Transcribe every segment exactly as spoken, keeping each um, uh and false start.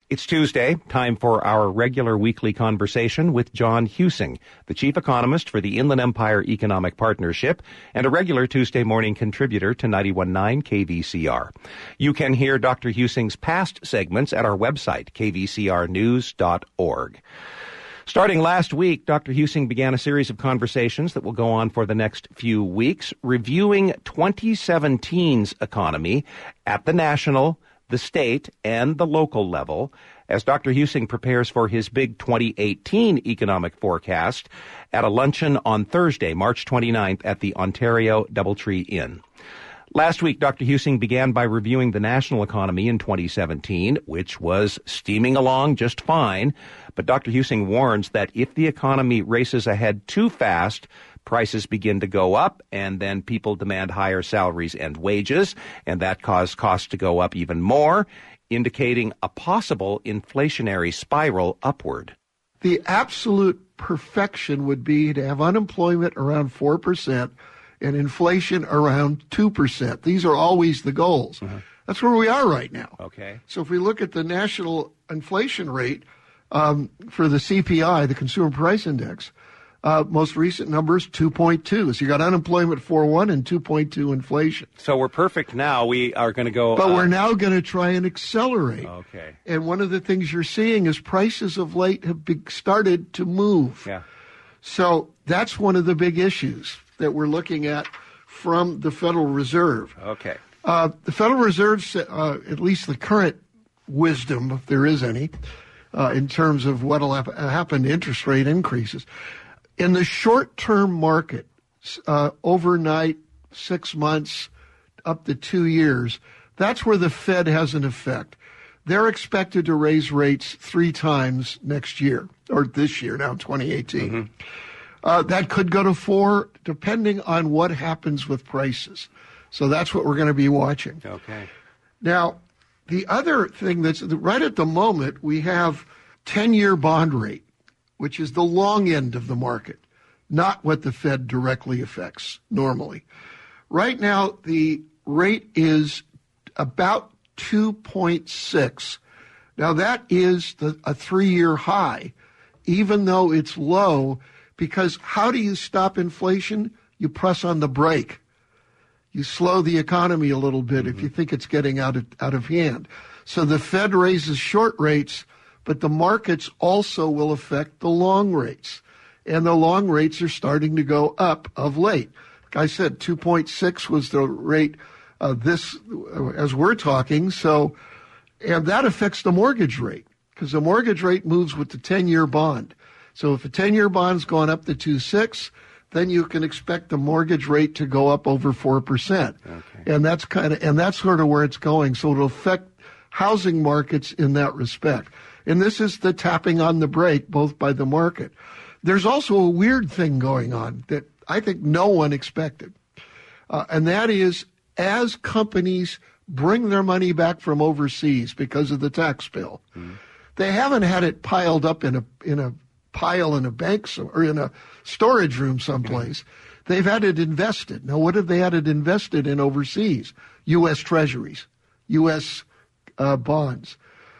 It's Tuesday, time for our regular weekly conversation with John Huesing, the chief economist for the Inland Empire Economic Partnership and a regular Tuesday morning contributor to ninety-one point nine K V C R. You can hear Doctor Huesing's past segments at our website, k v c r news dot org. Starting last week, Doctor Huesing began a series of conversations that will go on for the next few weeks, reviewing twenty seventeen's economy at the national, the state, and the local level, as Doctor Huesing prepares for his big twenty eighteen economic forecast at a luncheon on Thursday, March twenty-ninth at the Ontario Doubletree Inn. Last week, Doctor Huesing began by reviewing the national economy in twenty seventeen, which was steaming along just fine. But Doctor Huesing warns that if the economy races ahead too fast, prices begin to go up, and then people demand higher salaries and wages, and that causes costs to go up even more, indicating a possible inflationary spiral upward. The absolute perfection would be to have unemployment around four percent and inflation around two percent. These are always the goals. Mm-hmm. That's where we are right now. Okay. So if we look at the national inflation rate um, for the C P I, the Consumer Price Index, Uh, most recent numbers, two point two. So you got unemployment four point one and two point two inflation. So we're perfect now. We are going to go... But uh, we're now going to try and accelerate. Okay. And one of the things you're seeing is prices of late have be- started to move. Yeah. So that's one of the big issues that we're looking at from the Federal Reserve. Okay. Uh, the Federal Reserve, uh, at least the current wisdom, if there is any, uh, in terms of what will hap- happen to interest rate increases. In the short-term market, uh, overnight, six months, up to two years, that's where the Fed has an effect. They're expected to raise rates three times next year, or this year, now twenty eighteen. Mm-hmm. Uh, that could go to four, depending on what happens with prices. So that's what we're going to be watching. Okay. Now, the other thing that's right at the moment, we have ten-year bond rate, which is the long end of the market, not what the Fed directly affects normally. Right now, the rate is about two point six. Now, that is the, a three-year high, even though it's low, because how do you stop inflation? You press on the brake. You slow the economy a little bit mm-hmm. if you think it's getting out of, out of hand. So the Fed raises short rates, but the markets also will affect the long rates. And the long rates are starting to go up of late. Like I said, two point six was the rate uh, this as we're talking. So, and that affects the mortgage rate because the mortgage rate moves with the ten-year bond. So if a ten-year bond's going up to two point six, then you can expect the mortgage rate to go up over four percent. Okay. And that's kind of and that's sort of where it's going. So it'll affect housing markets in that respect. And this is the tapping on the brake, both by the market. There's also a weird thing going on that I think no one expected. Uh, and that is as companies bring their money back from overseas because of the tax bill, mm-hmm. they haven't had it piled up in a in a pile in a bank so, or in a storage room someplace. Mm-hmm. They've had it invested. Now, what have they had it invested in overseas? U S treasuries, U S uh, bonds.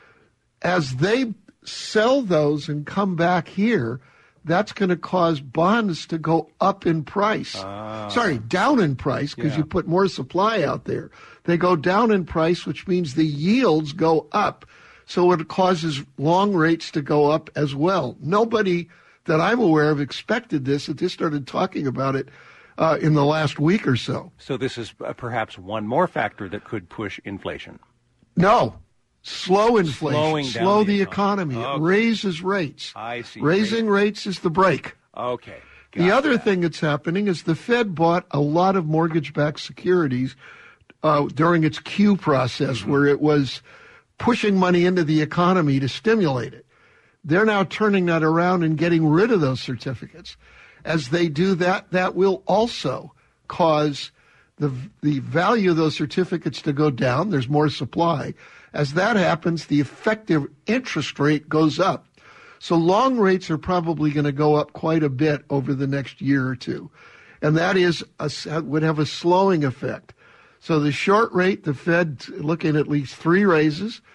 As they sell those and come back here, that's going to cause bonds to go up in price. Uh, Sorry, down in price because yeah. you put more supply out there. They go down in price, which means the yields go up. So it causes long rates to go up as well. Nobody that I'm aware of expected this. They just started talking about it uh, in the last week or so. So this is uh, perhaps one more factor that could push inflation. No. Slow inflation, Slowing slow down the, the economy. economy. Okay. It raises rates. I see. Raising Great. rates is the brake. Okay. Got the other that. thing that's happening is the Fed bought a lot of mortgage-backed securities uh, during its Q process, mm-hmm. where it was pushing money into the economy to stimulate it. They're now turning that around and getting rid of those certificates. As they do that, that will also cause the the value of those certificates to go down. There's more supply. As that happens, the effective interest rate goes up. So long rates are probably going to go up quite a bit over the next year or two. And that is a, would have a slowing effect. So the short rate, the Fed looking at least three raises.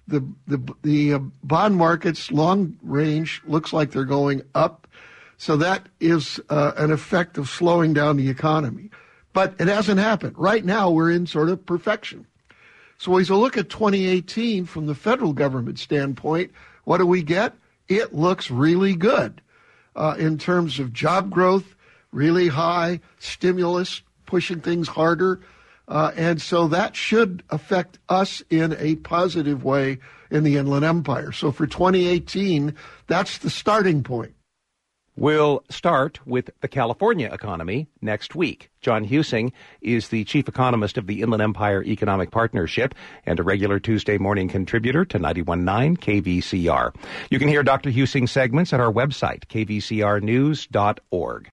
The the the uh, bond markets long range looks like they're going up, so that is uh, an effect of slowing down the economy. But it hasn't happened. Right now, we're in sort of perfection. So as we look at twenty eighteen from the federal government standpoint, what do we get? It looks really good uh, in terms of job growth, really high, stimulus, pushing things harder. Uh, and so that should affect us in a positive way in the Inland Empire. So for twenty eighteen, that's the starting point. We'll start with the California economy next week. John Huesing is the chief economist of the Inland Empire Economic Partnership and a regular Tuesday morning contributor to ninety-one point nine K V C R. You can hear Doctor Huesing's segments at our website, k v c r news dot org.